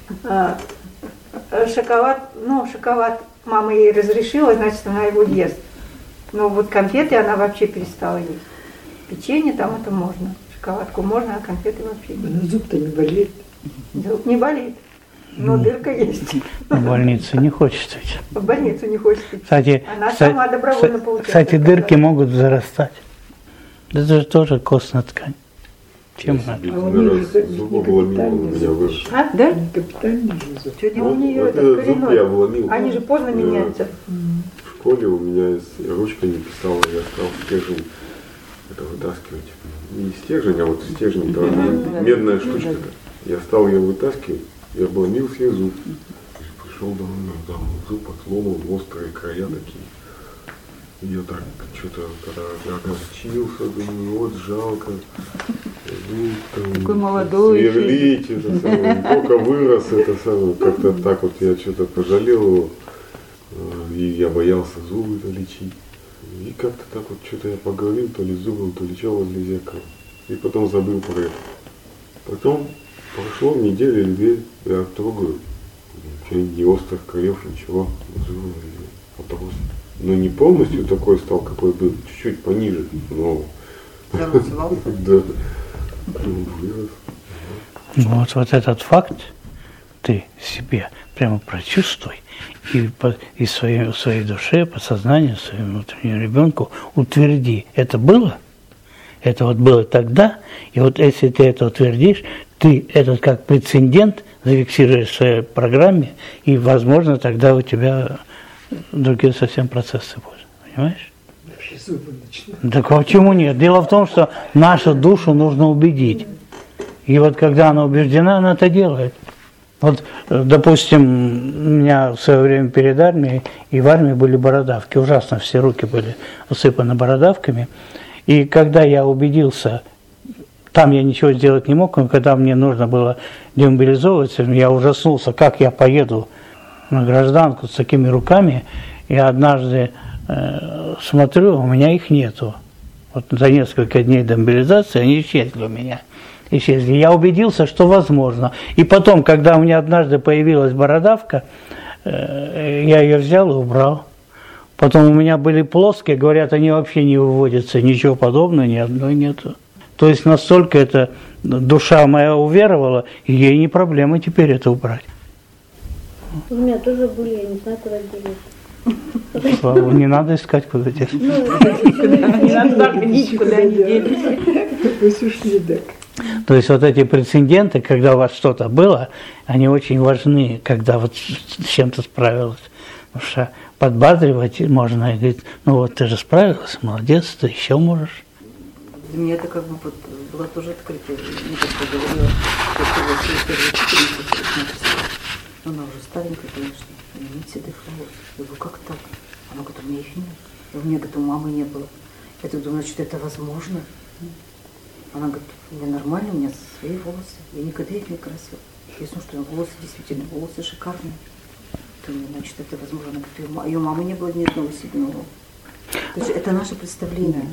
шоколад, ну шоколад мама ей разрешила, значит она его ест. Но вот конфеты она вообще перестала есть. Печенье там это можно, шоколадку можно, а конфеты вообще нет. Но зуб-то не болит. Зуб не болит, но mm. дырка есть. В больницу не хочется ведь. В больницу не хочется идти. Кстати, она кстати, сама добровольно получает. Кстати, дырки могут зарастать. Это же тоже костная ткань. Чем она? А у них же зуба обломила, меня выше. А, да? Не капитальный же зуб. Сегодня Вот, у нее вот это этот зуб я коренной. обломил. Они же поздно Да. меняются. В школе у меня ручка не писала, я стал стержень это вытаскивать. Не стержень, а вот стержень, это медная штучка. Я стал ее вытаскивать и обломил себе зуб. Пришел домой, там зуб отломал, острые края такие. И я так что-то, когда огорчился, думаю, вот жалко. Ну, там, Такой молодой. Сверлить, это самое, только вырос, это самое, как-то так вот я что-то пожалел его. И я боялся зубы-то лечить. И как-то так вот что-то я поговорил, то ли с зубом, то ли что возле зеркала. И потом забыл про это. Потом прошло неделю или две, я трогаю. Ничего, не острых краев, ничего. Зубы вопрос. Но не полностью такой стал, какой был, чуть-чуть пониже, но... Да. Вырос. Вот, вот этот факт ты себе прямо прочувствуй и, по, и своей, своей душе, подсознанию, своему внутреннему ребенку утверди. Это было? Это вот было тогда, и вот если ты это утвердишь, ты этот как прецедент зафиксируешь в своей программе, и, возможно, тогда у тебя другие совсем процессы будут. Понимаешь? Вообще зубы начинают. Так почему нет? Дело в том, что нашу душу нужно убедить. И вот когда она убеждена, она это делает. Вот, допустим, у меня в свое время перед армией, и в армии были бородавки, ужасно, все руки были усыпаны бородавками. И когда я убедился, там я ничего сделать не мог, но когда мне нужно было демобилизовываться, я ужаснулся, как я поеду на гражданку с такими руками, и однажды э, смотрю, у меня их нету. Вот за несколько дней демобилизации они исчезли у меня. Исчезли. Я убедился, что возможно. И потом, когда у меня однажды появилась бородавка, э, я ее взял и убрал. Потом у меня были плоские, говорят, они вообще не выводятся, ничего подобного, ни одной нету. То есть настолько это душа моя уверовала, и ей не проблема теперь это убрать. У меня тоже были, я не знаю, куда делись. Слава, не надо искать, куда делись. Не надо заходить, куда они делись. Пусть ушли, так. То есть вот эти прецеденты, когда у вас что-то было, они очень важны, когда вот с чем-то справилась. Потому что подбадривать можно и говорить, ну вот ты же справилась, молодец, ты еще можешь. Для меня это как бы вот было тоже открытие. Мне как-то говорила, что это вот первые четыре написала. Она уже старенькая, конечно, у нее нет седых волос. Я говорю, как так? Она говорит, у меня их нет. У меня, говорит, у мамы не было. Я так думаю, что это возможно. Она говорит, у меня нормально, у меня свои волосы. Я никогда их не красила. Я знаю, что волосы действительно, волосы шикарные. То есть, значит, это возможно. Она говорит, ее мамы не было ни одного седного. То есть это наше представление.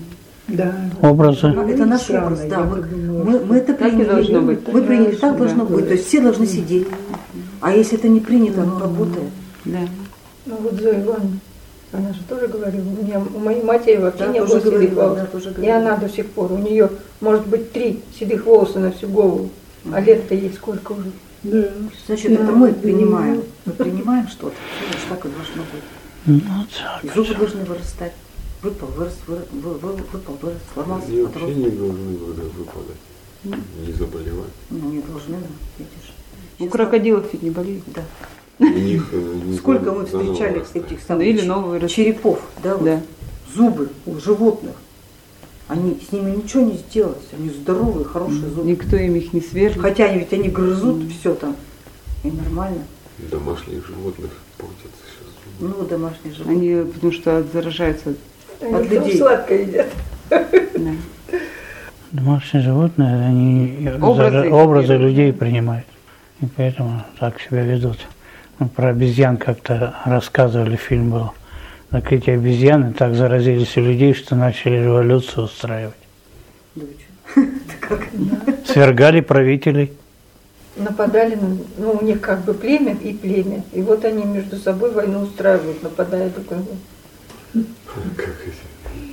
Да. Образы. Это наш Странно, образ, да. я Мы, подумала, мы, мы это Так и приняли. должно быть. Мы приняли, так Да. должно быть. То есть все должны сидеть. А если это не принято, оно работает. Да. Ну вот Зоя Ивановна, она же тоже говорила, у меня, у моей матери вообще Да, не тоже было седых говорила, волос. да, тоже И говорила. она до сих пор, у нее может быть три седых волоса на всю голову, а лет-то ей сколько уже. Да. Значит, это мы принимаем. Мы принимаем что-то. Значит, так и должно быть. Ну, И так. зубы должны вырастать. Выпал, вырос, вырос, вы- вы- выпал, вырос, сломался, Они вообще отрос. не должны были выпадать, не заболевать. Ну, не должны, да, видишь. У Сейчас крокодилов ведь не болеет. Да. У них э, не Сколько мы заново встречали вырастает. этих самых Или ч- новые растут. черепов, да, вот, Да. зубы у животных. Они, с ними ничего не сделать, они здоровые, хорошие зубы. Никто им их не сверлит. Хотя ведь они грызут все там, и нормально. Домашних животных портятся сейчас. Ну, домашние животные. Они, потому что заражаются. Они От там людей. сладко едят. Да. Домашние животные, они Образы зара- их образы копируют. людей принимают. И поэтому так себя ведут. Ну, про обезьян как-то рассказывали, фильм был. Так эти обезьяны так заразились у людей, что начали революцию устраивать. Да вы чё? Это как? Свергали правителей. Нападали, на, ну у них как бы племя и племя. И вот они между собой войну устраивают, нападая друг на друга. Как эти.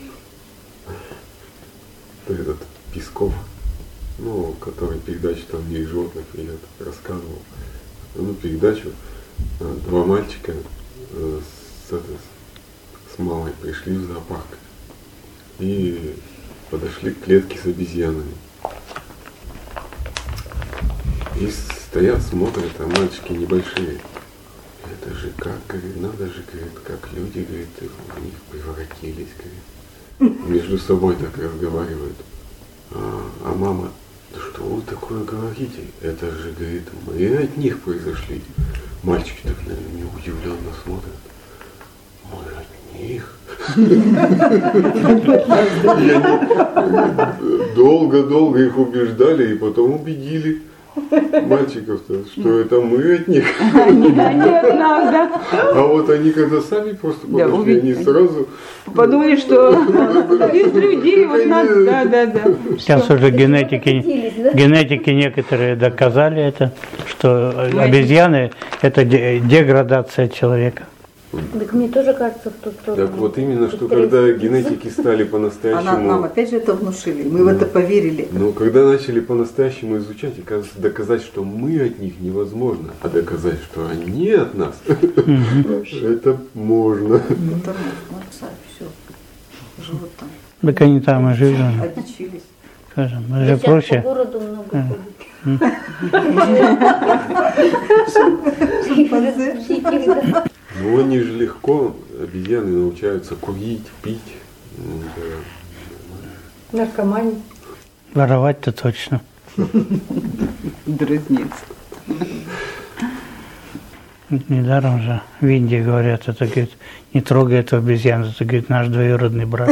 Этот Песков, ну, который передачу там в мире животных ведет, рассказывал. Ну, передачу э, два мальчика э, с, это, с мамой пришли в зоопарк и подошли к клетке с обезьянами. И стоят, смотрят, а мальчики небольшие. Это же как, говорит, надо же, говорит, как люди, говорит, в них превратились, говорит. Между собой так разговаривают. А, а мама, да что вы такое говорите? Это же, говорит, мы от них произошли. Мальчики так на меня удивленно смотрят. Мы от них. Долго-долго их убеждали и потом убедили мальчиков-то, что это мы от них. Они от нас, да? А вот они когда сами просто Да, подошли, увидели. они сразу... Подумали, что из людей вот нас, да, да, да. Сейчас уже генетики, Убедились, да? генетики некоторые доказали это, что обезьяны – это де- деградация человека. Так мне тоже кажется в ту сторону. Так вот именно, что когда генетики стали А нам, нам по-настоящему... опять же это внушили, мы в это поверили. Ну, когда начали по-настоящему изучать, и кажется, доказать, что мы от них невозможно, а доказать, что они от нас, это можно. Ну, там, ну, сами все, живут там, Так они там и живут. одичились. Скажем, мы Я же сейчас проще. по городу много ходит. Ну, они же легко, обезьяны научаются курить, пить. Ну, да. Наркомания. Воровать-то точно. Дразнец. Недаром же в Индии говорят, это, говорит, не трогай эту обезьяну, это, говорит, наш двоюродный брат.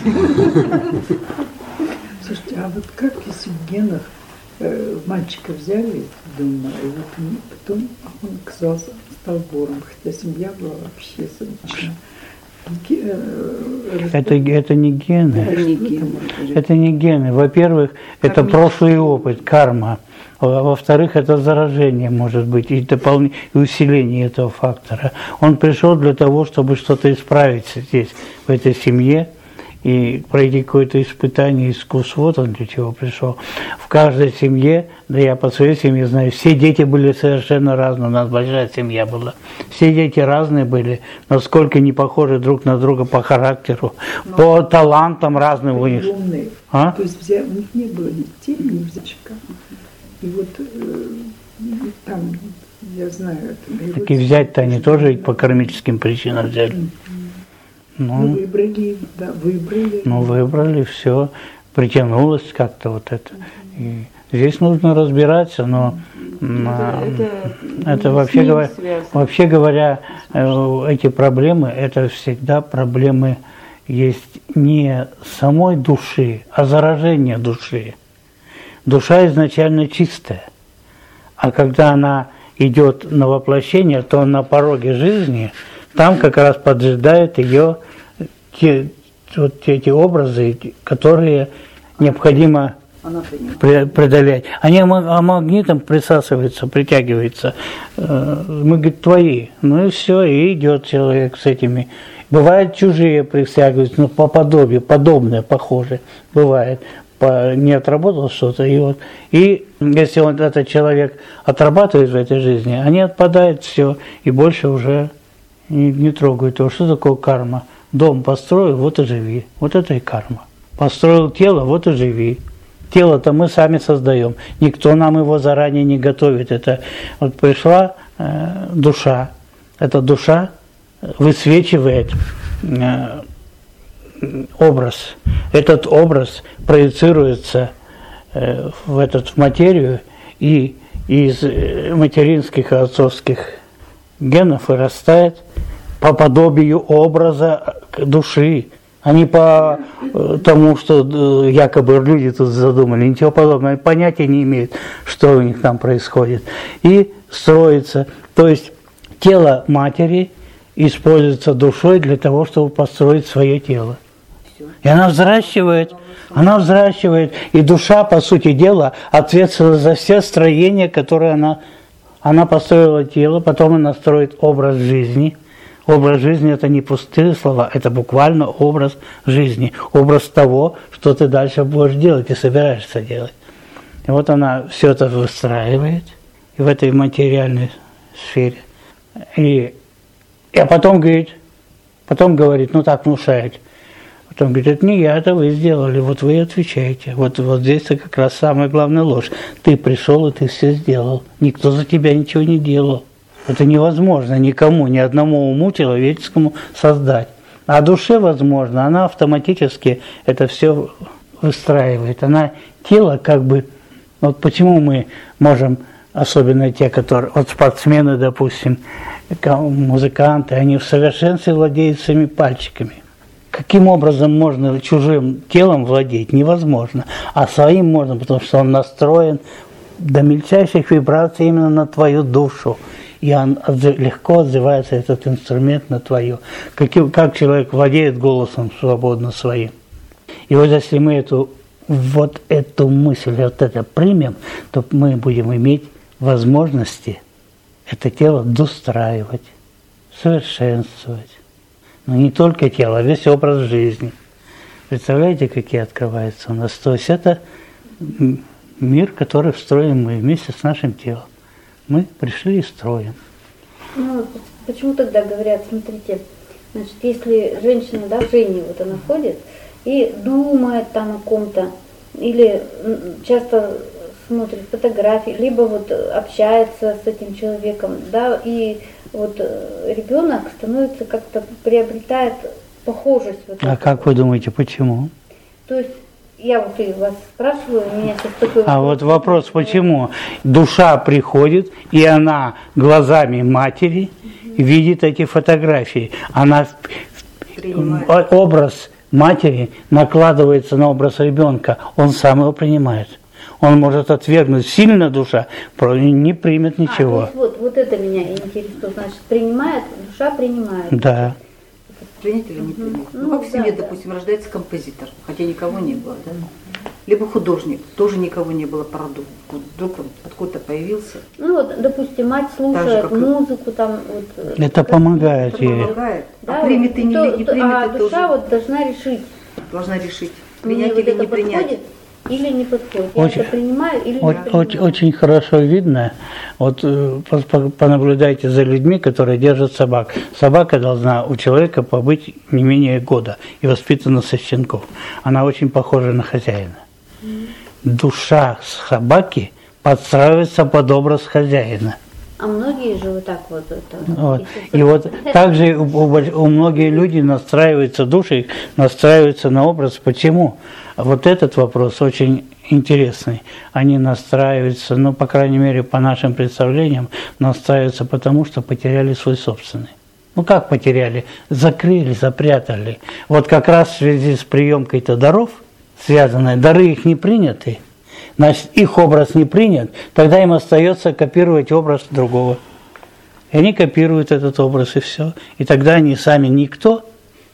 Слушайте, а вот как если в генах э, мальчика взяли дома, и вот он- потом он оказался столбором, хотя семья была вообще замечательная. Ге- э, Это, это не гены. Это не что гены. там может быть? Это не гены. Во-первых, это прошлый опыт, карма. А во-вторых, это заражение может быть и, допол... и усиление этого фактора. Он пришел для того, чтобы что-то исправить здесь, в этой семье, и пройти какое-то испытание, искус. Вот он для чего пришел. В каждой семье, да я по своей семье знаю, все дети были совершенно разные. У нас большая семья была. Все дети разные были, насколько не похожи друг на друга по характеру, по талантам разным у них. Умные. А? То есть взя- у них не было детей, ни взятчика. И вот э, там, я знаю, это Так и взять-то они тоже ведь по кармическим причинам взяли. Ну, Ну, выбрали, да, выбрали. ну выбрали, все, притянулось как-то вот это. И здесь нужно разбираться, но м, а, Это, это не вообще с ним говоря, связано. вообще говоря, э, эти проблемы, это всегда проблемы есть не самой души, а заражение души. Душа изначально чистая, а когда она идет на воплощение, то на пороге жизни там как раз поджидает ее те, вот эти образы, которые необходимо преодолеть. Они магнитом присасываются, притягиваются. Мы, говорит, твои. Ну и все, и идет человек с этими. Бывает, чужие притягиваются, ну, по подобию, подобное, похоже. Бывает. По, не отработал что-то. И, вот, и если вот этот человек отрабатывает в этой жизни, они отпадают, все, и больше уже не, не трогают его. Что такое карма? Дом построил, вот и живи. Вот это и карма. Построил тело, вот и живи. Тело-то мы сами создаем. Никто нам его заранее не готовит. Это вот пришла э, душа. Эта душа высвечивает э, образ. Этот образ проецируется э, в, этот, в материю, и из материнских и отцовских генов вырастает по подобию образа души, а не по тому, что якобы люди тут задумали. Ничего подобного. Понятия не имеют, что у них там происходит. И строится. То есть тело матери используется душой для того, чтобы построить свое тело. И она взращивает, она взращивает. И душа, по сути дела, ответственна за все строения, которые она, она построила тело, потом она строит образ жизни. Образ жизни – это не пустые слова, это буквально образ жизни, образ того, что ты дальше будешь делать и собираешься делать. И вот она все это выстраивает и в этой материальной сфере. И, а потом говорит, потом говорит, ну так внушает. Потом говорит, это не я, это вы сделали, вот вы отвечаете. Вот, вот здесь-то как раз самая главная ложь. Ты пришел и ты все сделал. Никто за тебя ничего не делал. Это невозможно никому, ни одному уму человеческому создать. А душе возможно, она автоматически это все выстраивает. Она тело как бы, вот почему мы можем, особенно те, которые, вот спортсмены, допустим, музыканты, они в совершенстве владеют своими пальчиками. Каким образом можно чужим телом владеть? Невозможно. А своим можно, потому что он настроен до мельчайших вибраций именно на твою душу. И он легко отзывается, этот инструмент, на твое. Как, как человек владеет голосом свободно своим. И вот если мы эту, вот эту мысль, вот это примем, то мы будем иметь возможности это тело достраивать, совершенствовать. Но не только тело, а весь образ жизни. Представляете, какие открываются у нас? То есть это мир, который встроим мы вместе с нашим телом. Мы пришли и строим. Ну, почему тогда говорят, смотрите, значит, если женщина, да, в Жене вот она ходит и думает там о ком-то, или часто смотрит фотографии, либо вот общается с этим человеком, да, и вот ребенок становится как-то, приобретает похожесть. Вот а как вы думаете, почему? То есть я вот и вас спрашиваю, у меня сейчас такой вопрос. А вот вопрос, почему? Душа приходит, и она глазами матери видит эти фотографии. Она принимает. Образ матери накладывается на образ ребенка, он сам его принимает. Он может отвергнуть. Сильно душа не примет ничего. А, то есть вот, вот это меня интересует. Значит, принимает, душа принимает. Да. Принять или не принять? Ну, ну как в семье, да, допустим, да. Рождается композитор, хотя никого не было, да? Либо художник, тоже никого не было по роду. Вдруг он откуда-то появился. Ну вот, допустим, мать слушает музыку, там вот. Это помогает ей. Помогает. Да, а примет и не, то, не примет, а это душа уже... вот должна решить. Должна решить, принять Мне или вот не принять. Подходит, или не подходит. Я очень, это принимаю или очень, не принимаю. Очень, очень хорошо видно. Вот понаблюдайте за людьми, которые держат собак. Собака должна у человека побыть не менее года и воспитана со щенков. Она очень похожа на хозяина. Mm. Душа собаки подстраивается под образ хозяина. А многие же вот так вот. Это, вот. И вот также у, у, у многих людей настраиваются души, настраиваются на образ. Почему? Вот этот вопрос очень интересный. Они настраиваются, ну, по крайней мере, по нашим представлениям, настраиваются потому, что потеряли свой собственный. Ну, как потеряли? Закрыли, запрятали. Вот как раз в связи с приемкой-то даров, связанные, дары их не приняты, значит, их образ не принят, тогда им остается копировать образ другого. И они копируют этот образ, и все. И тогда они сами никто,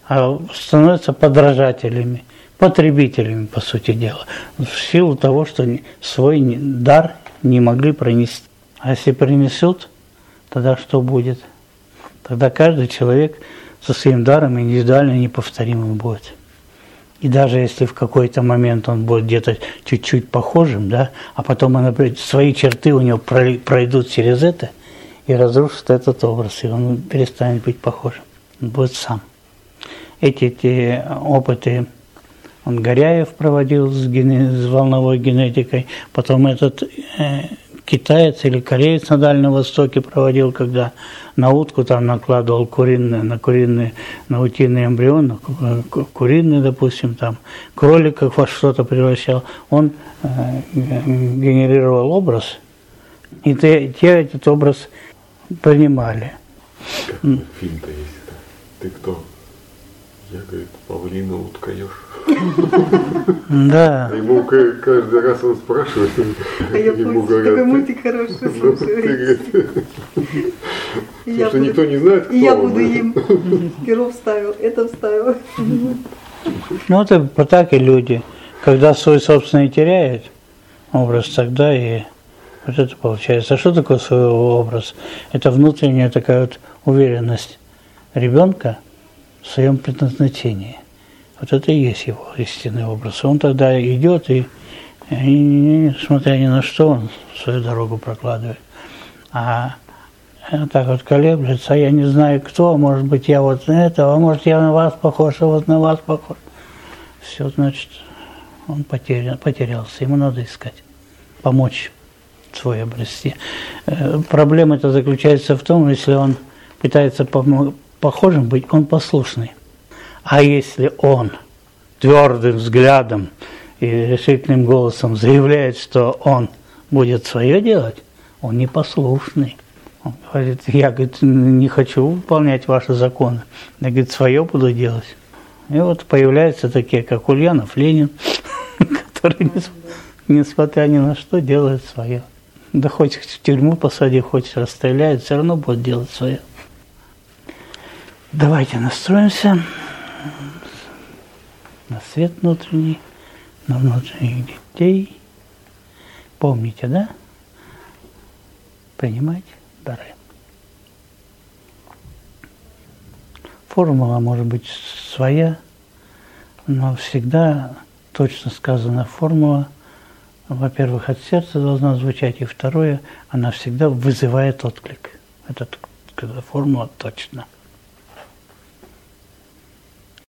а становятся подражателями, потребителями, по сути дела, в силу того, что свой дар не могли пронести. А если принесут, тогда что будет? Тогда каждый человек со своим даром индивидуально неповторимым будет. И даже если в какой-то момент он будет где-то чуть-чуть похожим, да, а потом он, например, свои черты у него пройдут через это и разрушат этот образ, и он перестанет быть похожим. Он будет сам. Эти, эти опыты он Горяев проводил с, гене, с волновой генетикой, потом этот э, китаец или кореец на Дальнем Востоке проводил, когда на утку там накладывал куриные, на куриные, на утиный эмбрион, на куриный, допустим, там кроликов во что-то превращал, он э, генерировал образ, и те, те этот образ принимали. Фильм-то есть, да. Ты кто? Я, говорит, павлина утка еж. Да. Ему каждый раз он спрашивает, а я ему говорят, говорят, мультик хороший, слушай. Потому что никто не знает, кто и я он. буду им. Перо вставил, это вставил. Ну, это так и люди. Когда свой собственный теряет образ, тогда и вот это получается. А что такое свой образ? Это внутренняя такая вот уверенность ребенка в своем предназначении. Вот это и есть его истинный образ. Он тогда идет и, и несмотря ни на что, он свою дорогу прокладывает. А так вот колеблется, я не знаю кто, может быть я вот на этого, а может я на вас похож, а вот на вас похож. Все, значит, он потерял, потерялся, ему надо искать, помочь свой обрасти. Проблема-то заключается в том, если он пытается похожим быть, он послушный. А если он твердым взглядом и решительным голосом заявляет, что он будет свое делать, он непослушный. Он говорит, я, говорит, не хочу выполнять ваши законы, я, говорит, свое буду делать. И вот появляются такие, как Ульянов, Ленин, которые, несмотря ни на что, делают свое. Да хоть в тюрьму посади, хоть расстреляют, все равно будут делать свое. Давайте настроимся на свет внутренний, на внутренних детей. Помните, да? Принимать дары. Формула может быть своя, но всегда точно сказана формула. Во-первых, от сердца должна звучать, и второе, она всегда вызывает отклик. Это когда формула точно.